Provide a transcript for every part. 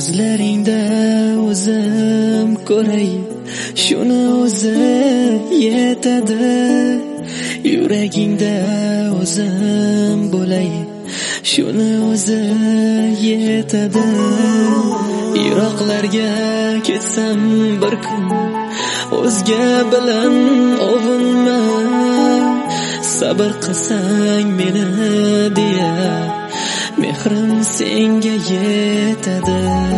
ko'zlaringda o'zim ko'ray, shuni o'zi yetadi. Yuragingda o'zim bo'lay, shuni o'zi yetadi. Yiroqlarga ketsam bir kun, o'zga bilan ovunma. Sabr qilsang meni deya, mehrim senga yetadi.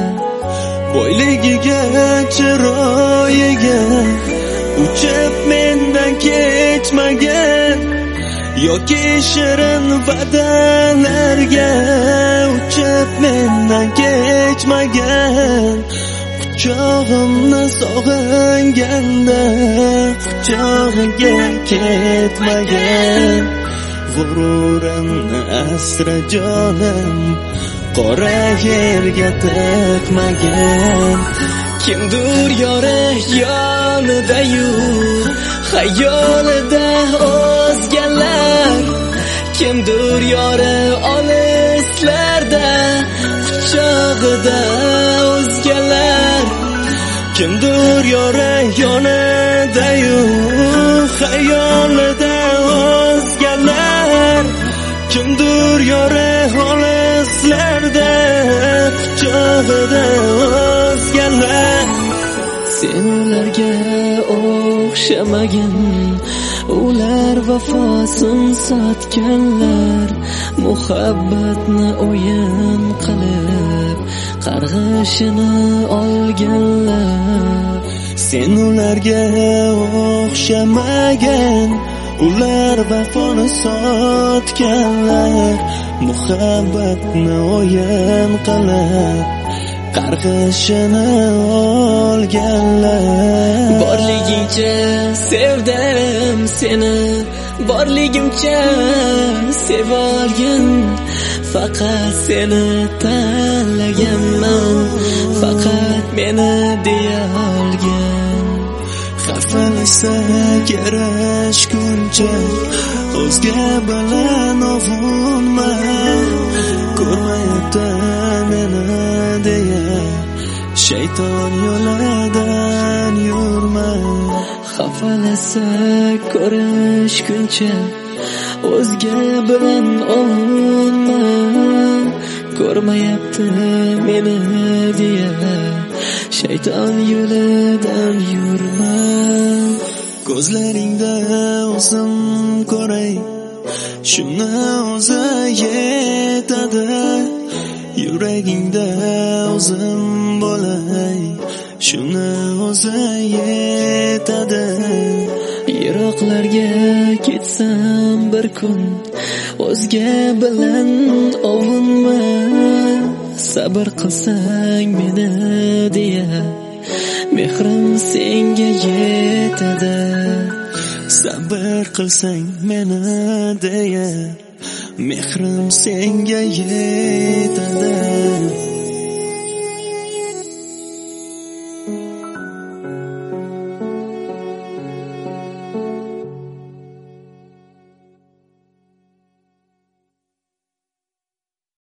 Boyligiga, chiroyiga uchib mendan kechmagan, yoki shirin va'dalarga uchib mendan kechmagan. Quchog'imni sog'inganda quchog'iga ketmagan. G'ururimni asra jonim, qora yerga tiqmagan. Kimdir yori yonida-yu, xayolida o'zgalar. Kimdir yori olislarda, quchog'ida o'zgalar. Kimdir yori yonida-yu, xayolida o'zgalar. Kimdir yori olislarda, quchog'ida o'zgalar. Sen ularga o'xshamagin, ular vafosin sotganlar. Muhabbatni o'yin qilib, qarg'ishini olganlar. Sen ularga o'xshamagin, ular vafoni sotganlar. Muhabbatni o'yin qilib, qarg'ishini olganlar. Borligingcha sevdim seni, borligimcha sevolgin. Faqat seni tanlaganman, faqat meni deya olgin. Xafalasa yarashguncha o'zga bilan ovunma. Ko'rmayapti meni deya shayton yo'lidan yurma. Xafalasa ko'rishguncha o'zga bilan ovunma. Ko'rmayapti meni deya shayton yo'lidan yurma. Ko'zlaringda o'zim ko'ray, shuni o'zi yetadi. Yuragingda o'zim bo'lay, shuni o'zi yetadi. Yiroqlarga ketsam bir kun, o'zga bilan ovunma. Sabr qilsang meni deya, mehrim senga yetadi. Sabr qilsang meni deya, mehrim senga yetadi.